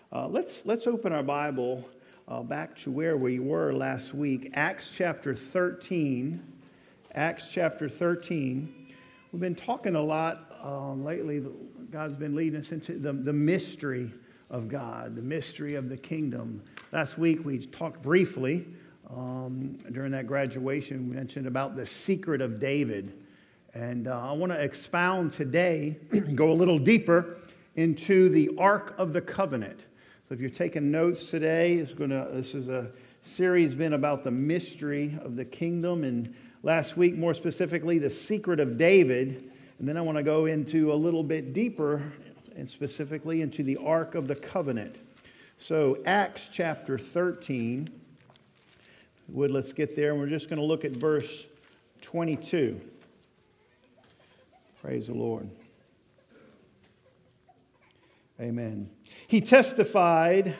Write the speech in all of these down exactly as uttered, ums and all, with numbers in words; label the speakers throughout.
Speaker 1: Uh, let's let's open our Bible uh, back to where we were last week, Acts chapter thirteen. Acts chapter thirteen. We've been talking a lot uh, lately. God's been leading us into the, the mystery of God, the mystery of the kingdom. Last week we talked briefly um, during that graduation. We mentioned about the secret of David. And uh, I want to expound today, go a little deeper into the Ark of the Covenant. So if you're taking notes today, it's gonna, this is a series been about the mystery of the kingdom. And last week, more specifically, the secret of David. And then I want to go into a little bit deeper, and specifically into the Ark of the Covenant. So Acts chapter thirteen. Would let's get there, and we're just going to look at verse twenty-two. Praise the Lord. Amen. He testified,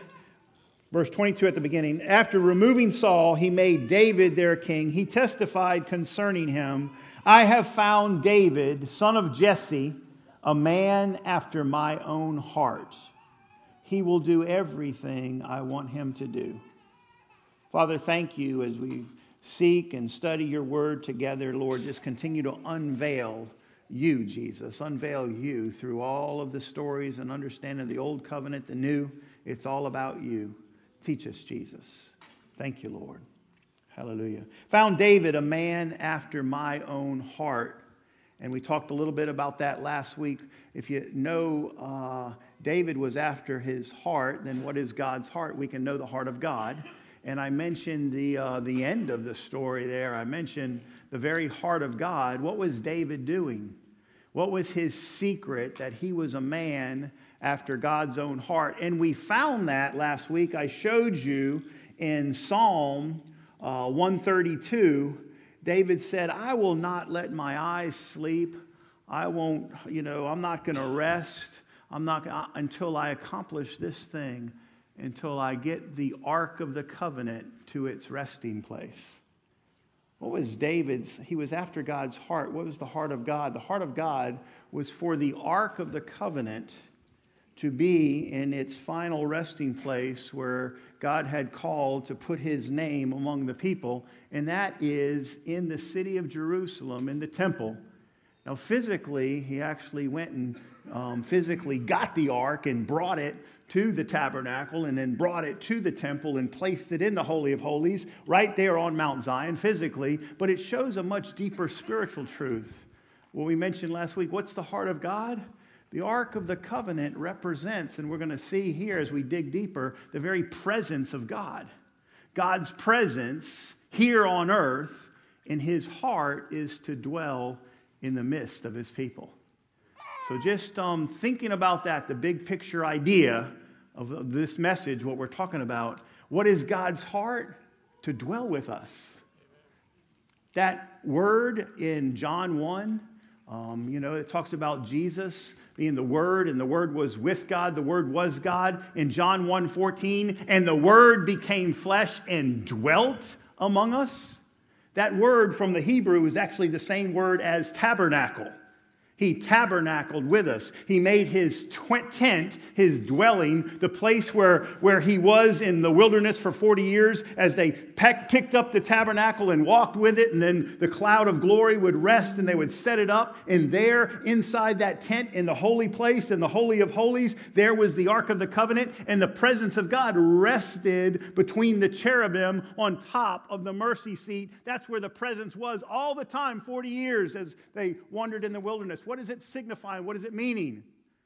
Speaker 1: verse twenty-two at the beginning, after removing Saul, he made David their king. He testified concerning him, I have found David, son of Jesse, a man after my own heart. He will do everything I want him to do. Father, thank you as we seek and study your word together, Lord. Just continue to unveil you, Jesus. Unveil you through all of the stories and understanding of the old covenant, the new. It's all about you. Teach us, Jesus. Thank you, Lord. Hallelujah. Found David, a man after my own heart. And we talked a little bit about that last week. If you know uh, David was after his heart, then what is God's heart? We can know the heart of God. And I mentioned the uh, the end of the story there. I mentioned the very heart of God. What was David doing? What was his secret that he was a man after God's own heart? And we found that last week. I showed you in Psalm uh, one thirty-two. David said, I will not let my eyes sleep. I won't, you know, I'm not going to rest. I'm not uh, until I accomplish this thing, until I get the Ark of the Covenant to its resting place. What was David's? He was after God's heart. What was the heart of God? The heart of God was for the Ark of the Covenant to be in its final resting place where God had called to put his name among the people, and that is in the city of Jerusalem, in the temple. Now, physically, he actually went and um, physically got the ark and brought it to the tabernacle and then brought it to the temple and placed it in the Holy of Holies right there on Mount Zion physically. But it shows a much deeper spiritual truth. What we mentioned last week, what's the heart of God? The Ark of the Covenant represents, and we're going to see here as we dig deeper, the very presence of God. God's presence here on earth, and his heart is to dwell in the midst of his people. So just um, thinking about that, the big picture idea of this message, what we're talking about, what is God's heart? To dwell with us. That word in John one, um, you know, it talks about Jesus being the Word, and the Word was with God, the Word was God. In John one fourteen, and the Word became flesh and dwelt among us. That word from the Hebrew is actually the same word as tabernacle. He tabernacled with us. He made his tent, his dwelling, the place where, where he was in the wilderness for forty years as they peck, picked up the tabernacle and walked with it, and then the cloud of glory would rest and they would set it up. And there, inside that tent, in the holy place, in the Holy of Holies, there was the Ark of the Covenant, and the presence of God rested between the cherubim on top of the mercy seat. That's where the presence was all the time, forty years as they wandered in the wilderness. What is it signifying? What is it meaning?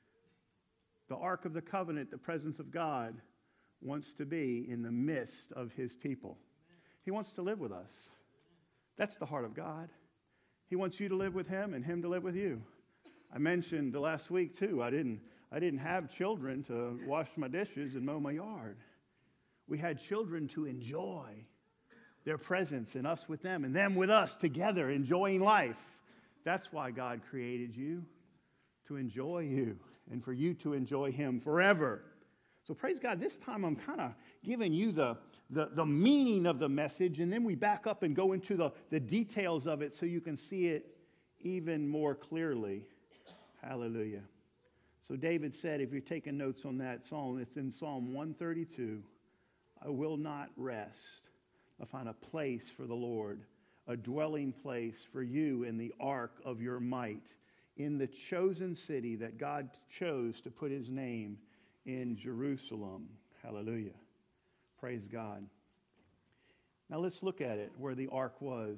Speaker 1: The Ark of the Covenant, the presence of God, wants to be in the midst of his people. He wants to live with us. That's the heart of God. He wants you to live with him and him to live with you. I mentioned last week too, I didn't, I didn't have children to wash my dishes and mow my yard. We had children to enjoy their presence and us with them and them with us together, enjoying life. That's why God created you, to enjoy you and for you to enjoy him forever. So praise God, this time I'm kind of giving you the, the, the meaning of the message, and then we back up and go into the, the details of it so you can see it even more clearly. Hallelujah. So David said, if you're taking notes on that psalm, it's in Psalm one thirty-two, I will not rest. I find a place for the Lord, a dwelling place for you in the ark of your might, in the chosen city that God chose to put his name in Jerusalem. Hallelujah. Praise God. Now let's look at it, where the ark was.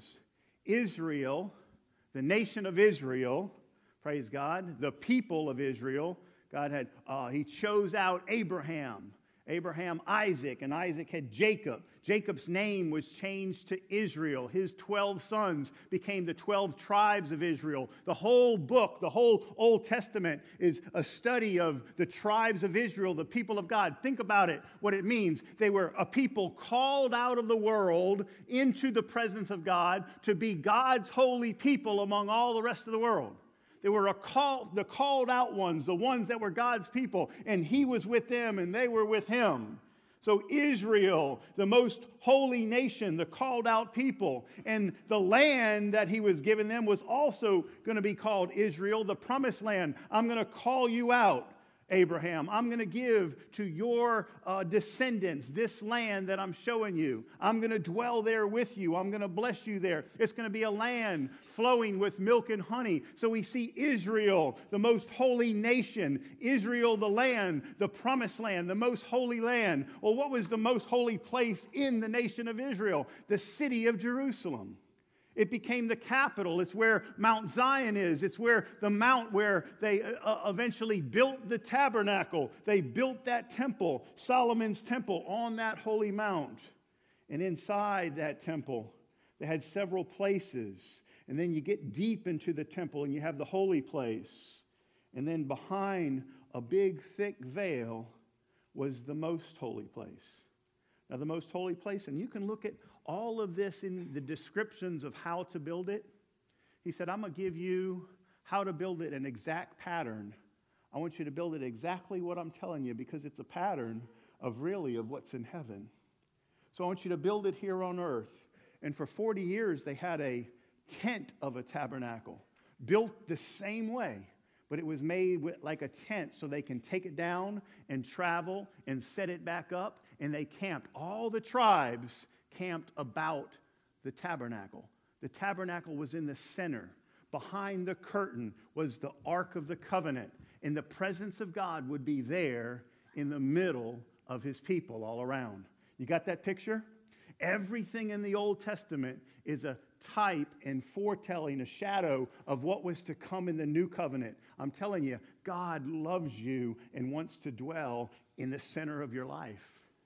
Speaker 1: Israel, the nation of Israel, praise God, the people of Israel. God had, uh, he chose out Abraham. Abraham, Isaac, and Isaac had Jacob. Jacob's name was changed to Israel. His twelve sons became the twelve tribes of Israel. The whole book, the whole Old Testament is a study of the tribes of Israel, the people of God. Think about it, what it means. They were a people called out of the world into the presence of God to be God's holy people among all the rest of the world. They were a call, the called out ones, the ones that were God's people, and he was with them and they were with him. So Israel, the most holy nation, the called out people, and the land that he was giving them was also going to be called Israel, the promised land. I'm going to call you out, Abraham. I'm going to give to your uh, descendants this land that I'm showing you. I'm going to dwell there with you. I'm going to bless you there. It's going to be a land flowing with milk and honey. So we see Israel, the most holy nation. Israel, the land, the promised land, the most holy land. Well, what was the most holy place in the nation of Israel? The city of Jerusalem. It became the capital. It's where Mount Zion is. It's where the mount where they uh, eventually built the tabernacle. They built that temple, Solomon's temple, on that holy mount. And inside that temple, they had several places. And then you get deep into the temple and you have the holy place. And then behind a big, thick veil was the most holy place. Now, the most holy place, and you can look at all of this in the descriptions of how to build it. He said, I'm going to give you how to build it, an exact pattern. I want you to build it exactly what I'm telling you, because it's a pattern of really of what's in heaven. So I want you to build it here on earth. And for forty years, they had a tent of a tabernacle, built the same way. But it was made with, like a tent, so they can take it down and travel and set it back up. And they camped. All the tribes camped about the tabernacle. The tabernacle was in the center. Behind the curtain was the Ark of the Covenant. And the presence of God would be there in the middle of his people all around. You got that picture? Everything in the Old Testament is a type and foretelling, a shadow of what was to come in the new covenant. I'm telling you, God loves you and wants to dwell in the center of your life.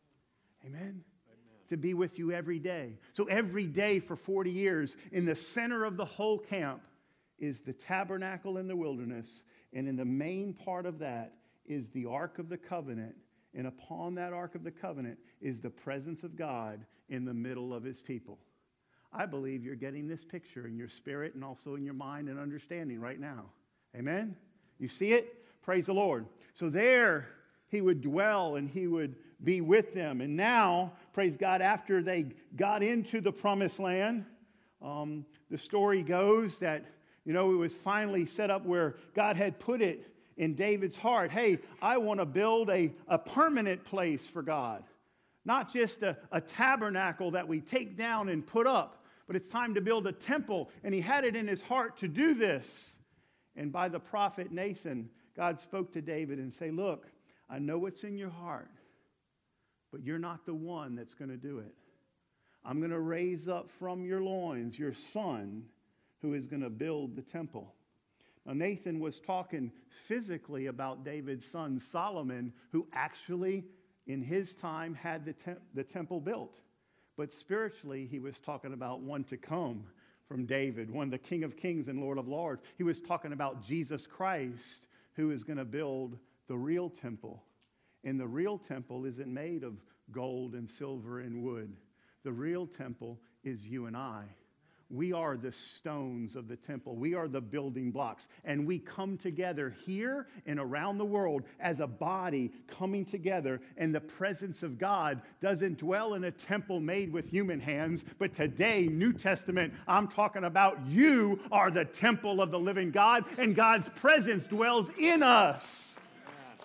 Speaker 1: Amen? Amen. To be with you every day. So every day for forty years, in the center of the whole camp is the tabernacle in the wilderness. And in the main part of that is the Ark of the Covenant. And upon that Ark of the Covenant is the presence of God in the middle of his people. I believe you're getting this picture in your spirit and also in your mind and understanding right now. Amen? You see it? Praise the Lord. So there he would dwell and he would be with them. And now, praise God, after they got into the promised land, um, the story goes that, you know, it was finally set up where God had put it in David's heart. Hey, I want to build a, a permanent place for God. Not just a, a tabernacle that we take down and put up, but it's time to build a temple. And he had it in his heart to do this. And by the prophet Nathan, God spoke to David and say, look, I know what's in your heart, but you're not the one that's going to do it. I'm going to raise up from your loins your son who is going to build the temple. Now, Nathan was talking physically about David's son Solomon, who actually in his time had the, tem- the temple built. But spiritually, he was talking about one to come from David, one the King of Kings and Lord of Lords. He was talking about Jesus Christ, who is going to build the real temple. And the real temple isn't made of gold and silver and wood. The real temple is you and I. We are the stones of the temple. We are the building blocks. And we come together here and around the world as a body coming together. And the presence of God doesn't dwell in a temple made with human hands. But today, New Testament, I'm talking about you are the temple of the living God. And God's presence dwells in us.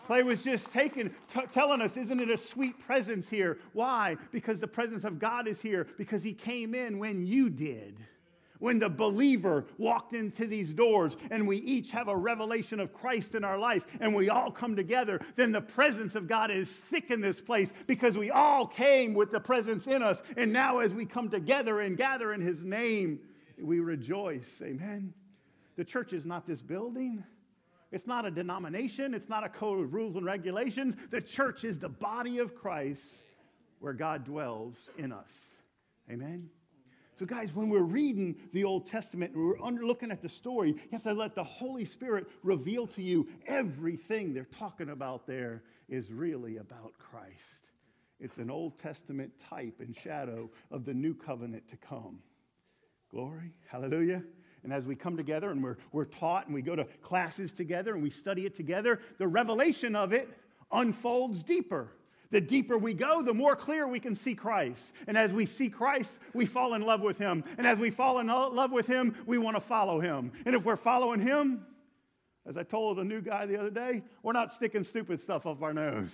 Speaker 1: Clay was just taking, t- telling us, isn't it a sweet presence here? Why? Because the presence of God is here. Because he came in when you did. When the believer walked into these doors and we each have a revelation of Christ in our life and we all come together, then the presence of God is thick in this place because we all came with the presence in us. And now as we come together and gather in his name, we rejoice. Amen. The church is not this building. It's not a denomination. It's not a code of rules and regulations. The church is the body of Christ where God dwells in us. Amen. So guys, when we're reading the Old Testament and we're under looking at the story, you have to let the Holy Spirit reveal to you everything they're talking about there is really about Christ. It's an Old Testament type and shadow of the new covenant to come. Glory. Hallelujah. And as we come together and we're, we're taught and we go to classes together and we study it together, the revelation of it unfolds deeper. The deeper we go, the more clear we can see Christ. And as we see Christ, we fall in love with him. And as we fall in love with him, we want to follow him. And if we're following him, as I told a new guy the other day, we're not sticking stupid stuff up our nose.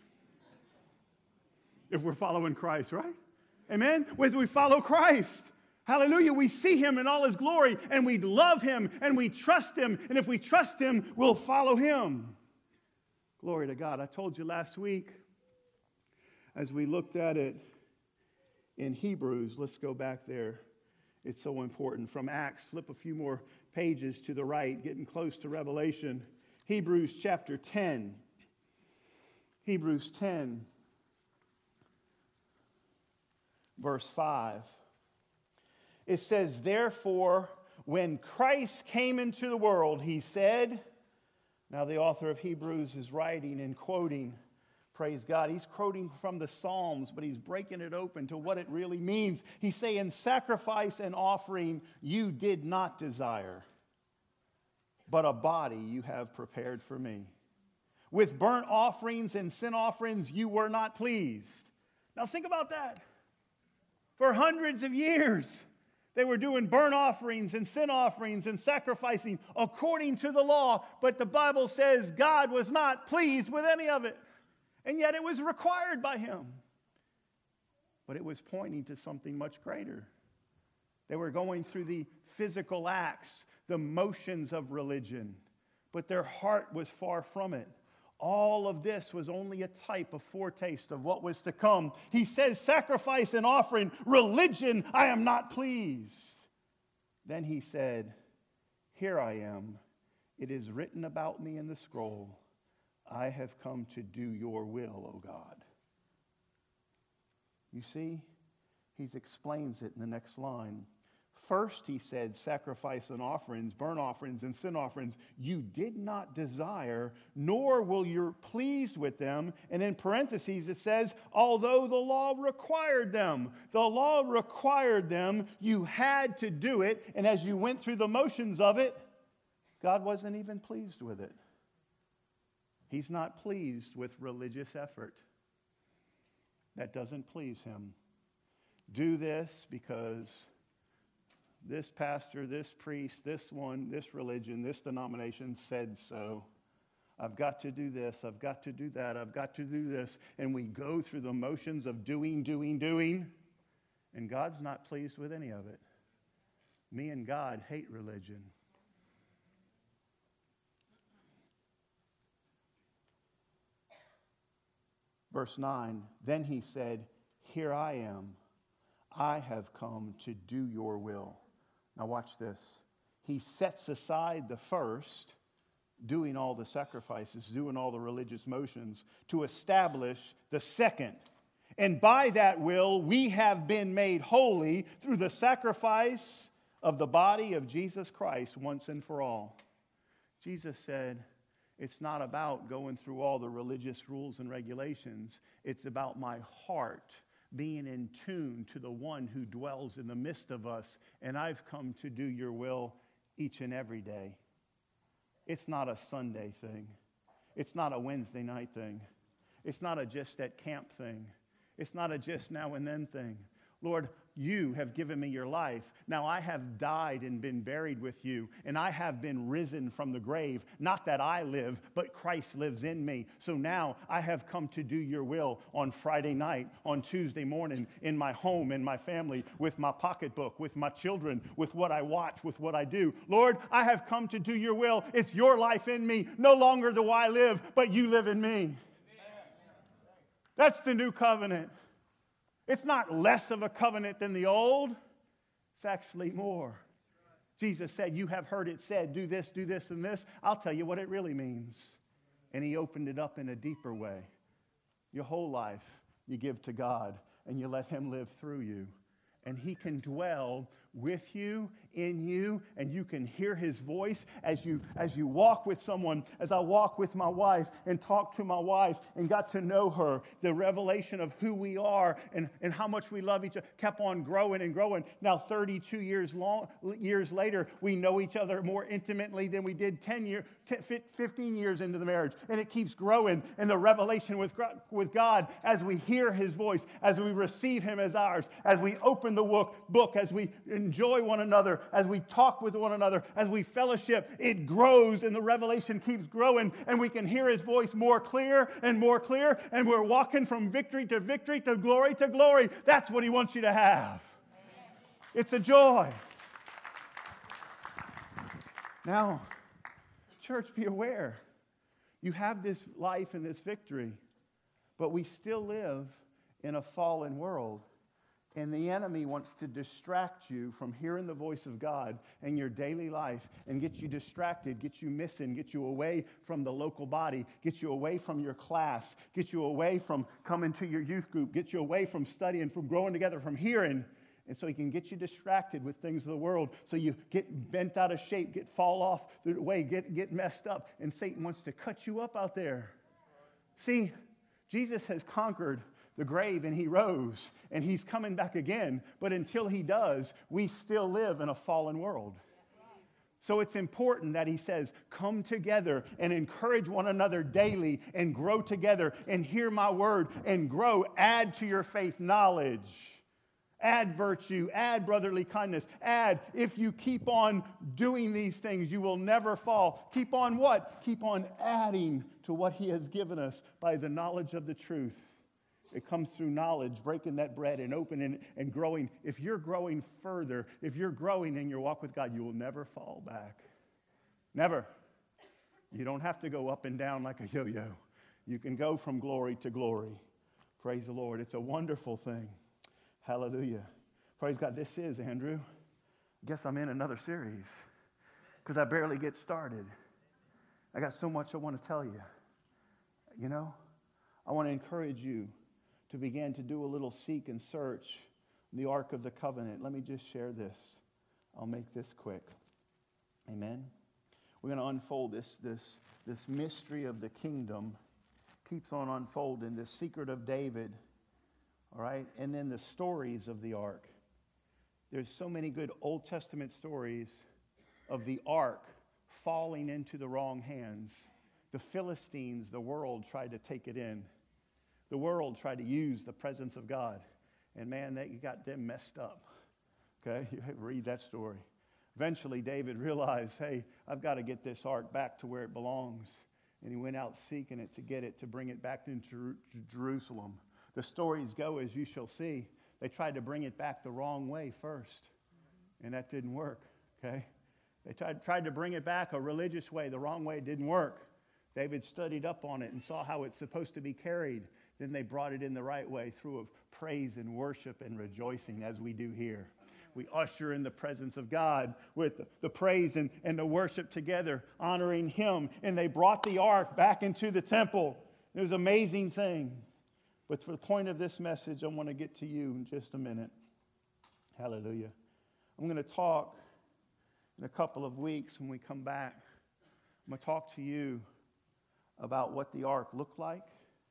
Speaker 1: If we're following Christ, right? Amen? As we follow Christ, hallelujah, we see him in all his glory, and we love him, and we trust him. And if we trust him, we'll follow him. Glory to God. I told you last week, as we looked at it in Hebrews, let's go back there. It's so important. From Acts, flip a few more pages to the right, getting close to Revelation. Hebrews chapter ten. Hebrews ten, verse five. It says, therefore, when Christ came into the world, he said, now the author of Hebrews is writing and quoting, praise God. He's quoting from the Psalms, but he's breaking it open to what it really means. He's saying, sacrifice and offering you did not desire, but a body you have prepared for me. With burnt offerings and sin offerings you were not pleased. Now think about that. For hundreds of years, they were doing burnt offerings and sin offerings and sacrificing according to the law, but the Bible says God was not pleased with any of it. And yet it was required by him. But it was pointing to something much greater. They were going through the physical acts, the motions of religion, but their heart was far from it. All of this was only a type, a foretaste of what was to come. He says, sacrifice and offering, religion, I am not pleased. Then he said, here I am. It is written about me in the scroll. I have come to do your will, O God. You see, he explains it in the next line. First, he said, sacrifice and offerings, burnt offerings and sin offerings, you did not desire, nor will you pleased with them. And in parentheses, it says, although the law required them. The law required them. You had to do it. And as you went through the motions of it, God wasn't even pleased with it. He's not pleased with religious effort. That doesn't please him. Do this because this pastor, this priest, this one, this religion, this denomination said so. I've got to do this. I've got to do that. I've got to do this. And we go through the motions of doing, doing, doing. And God's not pleased with any of it. Me and God hate religion. Verse nine, then he said, here I am. I have come to do your will. Now watch this. He sets aside the first, doing all the sacrifices, doing all the religious motions, to establish the second. And by that will, we have been made holy through the sacrifice of the body of Jesus Christ once and for all. Jesus said, it's not about going through all the religious rules and regulations. It's about my heart being in tune to the one who dwells in the midst of us. And I've come to do your will each and every day. It's not a Sunday thing. It's not a Wednesday night thing. It's not a just at camp thing. It's not a just now and then thing. Lord, you have given me your life. Now I have died and been buried with you, and I have been risen from the grave. Not that I live, but Christ lives in me. So now I have come to do your will on Friday night, on Tuesday morning, in my home, in my family, with my pocketbook, with my children, with what I watch, with what I do. Lord, I have come to do your will. It's your life in me. No longer do I live, but you live in me. That's the new covenant. It's not less of a covenant than the old. It's actually more. Jesus said, you have heard it said, do this, do this, and this. I'll tell you what it really means. And he opened it up in a deeper way. Your whole life you give to God, and you let him live through you. And he can dwell with you, in you, and you can hear his voice as you as you walk with someone. As I walk with my wife and talk to my wife and got to know her, the revelation of who we are and, and how much we love each other kept on growing and growing. Now, thirty-two years long years later, we know each other more intimately than we did ten years, fifteen years into the marriage. And it keeps growing. And the revelation with, with God, as we hear his voice, as we receive him as ours, as we open the book, book, as we enjoy one another, as we talk with one another, as we fellowship, it grows and the revelation keeps growing and we can hear his voice more clear and more clear, and we're walking from victory to victory to glory to glory. That's what he wants you to have. It's a joy. Now, church, be aware. You have this life and this victory, but we still live in a fallen world. And the enemy wants to distract you from hearing the voice of God in your daily life and get you distracted, get you missing, get you away from the local body, get you away from your class, get you away from coming to your youth group, get you away from studying, from growing together, from hearing. And so he can get you distracted with things of the world. So you get bent out of shape, get fall off the way, get, get messed up. And Satan wants to cut you up out there. See, Jesus has conquered the grave and he rose and he's coming back again. But until he does, we still live in a fallen world. So it's important that he says, come together and encourage one another daily and grow together and hear my word and grow. Add to your faith knowledge. Add virtue, add brotherly kindness, add, if you keep on doing these things, you will never fall. Keep on what? Keep on adding to what he has given us by the knowledge of the truth. It comes through knowledge, breaking that bread and opening and growing. If you're growing further, if you're growing in your walk with God, you will never fall back. Never. You don't have to go up and down like a yo-yo. You can go from glory to glory. Praise the Lord. It's a wonderful thing. Hallelujah. Praise God. This is, Andrew, I guess I'm in another series because I barely get started. I got so much I want to tell you. You know, I want to encourage you to begin to do a little seek and search the Ark of the Covenant. Let me just share this. I'll make this quick. Amen. We're going to unfold this, this, this mystery of the kingdom. Keeps on unfolding, this secret of David. All right? And then the stories of the Ark. There's so many good Old Testament stories of the Ark falling into the wrong hands. The Philistines, the world, tried to take it in. The world tried to use the presence of God. And man, they got them messed up. Okay? You read that story. Eventually, David realized, hey, I've got to get this ark back to where it belongs. And he went out seeking it to get it, to bring it back into Jerusalem. The stories go, as you shall see, they tried to bring it back the wrong way first. And that didn't work. Okay? They tried, tried to bring it back a religious way. The wrong way didn't work. David studied up on it and saw how it's supposed to be carried. Then they brought it in the right way through of praise and worship and rejoicing, as we do here. We usher in the presence of God with the, the praise and, and the worship together, honoring him. And they brought the ark back into the temple. It was an amazing thing. But for the point of this message, I want to get to you in just a minute. Hallelujah. I'm going to talk in a couple of weeks when we come back. I'm going to talk to you about what the ark looked like.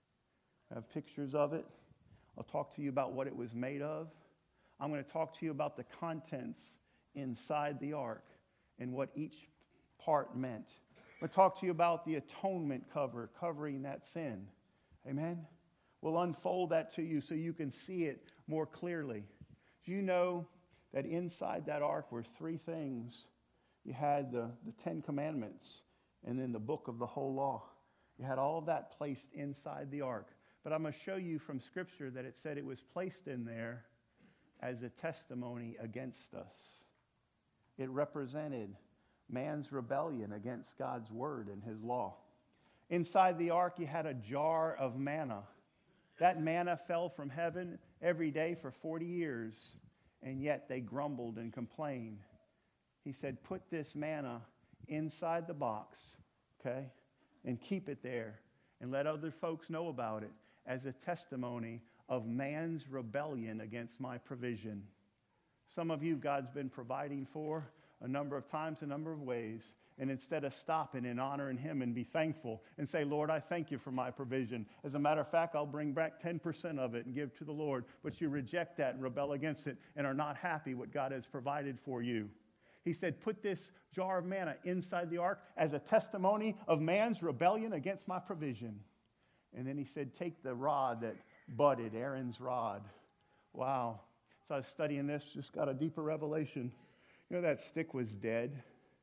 Speaker 1: I have pictures of it. I'll talk to you about what it was made of. I'm going to talk to you about the contents inside the ark and what each part meant. I'm going to talk to you about the atonement cover, covering that sin. Amen? We'll unfold that to you so you can see it more clearly. Do you know that inside that ark were three things? You had the, the Ten Commandments and then the book of the whole law. You had all of that placed inside the ark. But I'm going to show you from Scripture that it said it was placed in there as a testimony against us. It represented man's rebellion against God's word and his law. Inside the ark, you had a jar of manna. That manna fell from heaven every day for forty years, and yet they grumbled and complained. He said, put this manna inside the box, okay, and keep it there, and let other folks know about it as a testimony of man's rebellion against my provision. Some of you, God's been providing for a number of times, a number of ways. And instead of stopping and honoring him and be thankful and say, Lord, I thank you for my provision. As a matter of fact, I'll bring back ten percent of it and give to the Lord. But you reject that and rebel against it and are not happy what God has provided for you. He said, put this jar of manna inside the ark as a testimony of man's rebellion against my provision. And then he said, take the rod that budded, Aaron's rod. Wow. So I was studying this, just got a deeper revelation. You know, that stick was dead,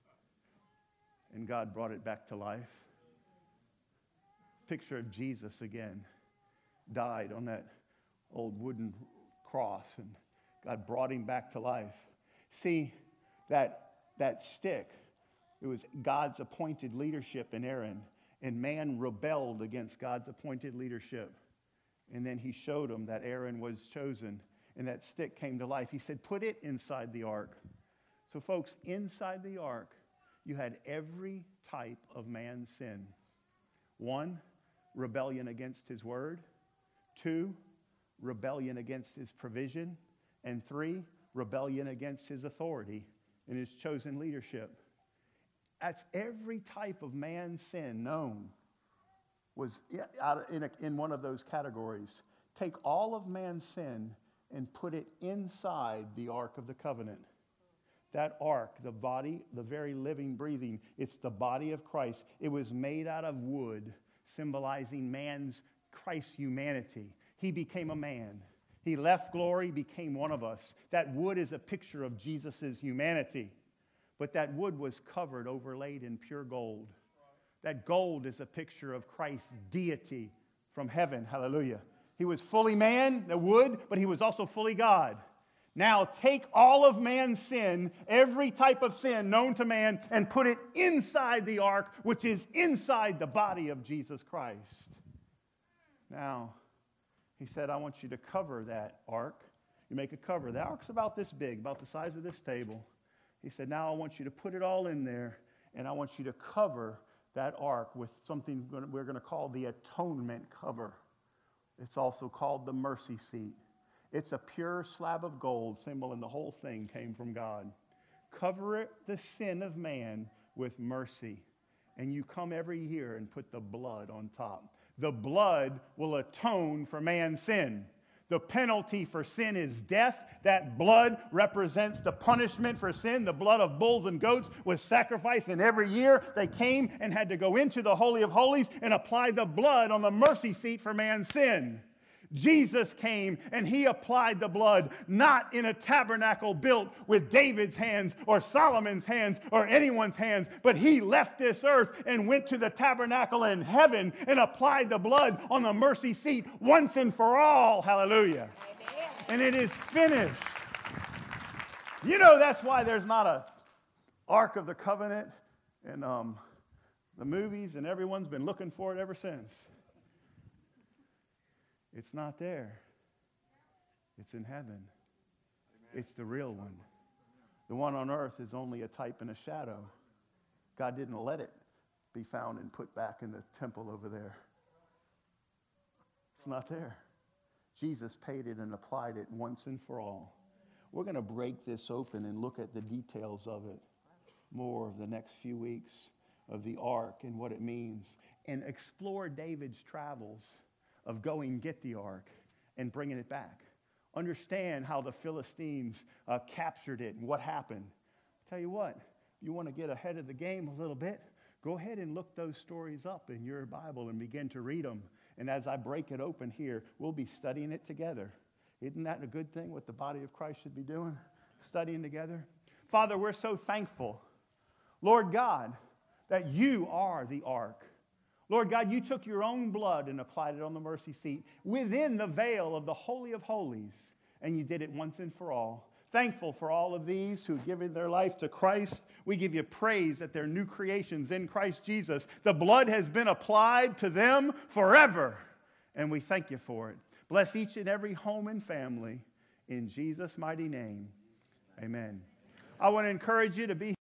Speaker 1: and God brought it back to life. Picture of Jesus again. Died on that old wooden cross, and God brought him back to life. See, that, that stick, it was God's appointed leadership in Aaron, and man rebelled against God's appointed leadership. And then he showed him that Aaron was chosen, and that stick came to life. He said, put it inside the ark. So folks, inside the ark, you had every type of man's sin. One, rebellion against his word. Two, rebellion against his provision. And three, rebellion against his authority and his chosen leadership. That's every type of man's sin known was in, a, in one of those categories. Take all of man's sin and put it inside the Ark of the Covenant. That ark, the body, the very living, breathing, it's the body of Christ. It was made out of wood, symbolizing man's, Christ's humanity. He became a man. He left glory, became one of us. That wood is a picture of Jesus' humanity. But that wood was covered, overlaid in pure gold. That gold is a picture of Christ's deity from heaven. Hallelujah. He was fully man, the wood, but he was also fully God. Now take all of man's sin, every type of sin known to man, and put it inside the ark, which is inside the body of Jesus Christ. Now, he said, I want you to cover that ark. You make a cover. The ark's about this big, about the size of this table. He said, now I want you to put it all in there, and I want you to cover that ark with something we're going to call the atonement cover. It's also called the mercy seat. It's a pure slab of gold symbol, and the whole thing came from God. Cover it, the sin of man with mercy. And you come every year and put the blood on top. The blood will atone for man's sin. The penalty for sin is death. That blood represents the punishment for sin. The blood of bulls and goats was sacrificed, and every year they came and had to go into the Holy of Holies and apply the blood on the mercy seat for man's sin. Jesus came and he applied the blood, not in a tabernacle built with David's hands or Solomon's hands or anyone's hands, but he left this earth and went to the tabernacle in heaven and applied the blood on the mercy seat once and for all. Hallelujah. Amen. And it is finished. You know, that's why there's not a Ark of the Covenant in um, the movies, and everyone's been looking for it ever since. It's not there. It's in heaven. Amen. It's the real one. The one on earth is only a type and a shadow. God didn't let it be found and put back in the temple over there. It's not there. Jesus paid it and applied it once and for all. We're going to break this open and look at the details of it more of the next few weeks of the ark and what it means, and explore David's travels of going get the ark and bringing it back. Understand how the Philistines uh, captured it and what happened. Tell you what, you want to get ahead of the game a little bit, go ahead and look those stories up in your Bible and begin to read them. And as I break it open here, we'll be studying it together. Isn't that a good thing, what the body of Christ should be doing? Studying together. Father, we're so thankful, Lord God, that you are the ark. Lord God, you took your own blood and applied it on the mercy seat within the veil of the Holy of Holies, and you did it once and for all. Thankful for all of these who have given their life to Christ. We give you praise that they're new creations in Christ Jesus. The blood has been applied to them forever, and we thank you for it. Bless each and every home and family in Jesus' mighty name. Amen. I want to encourage you to be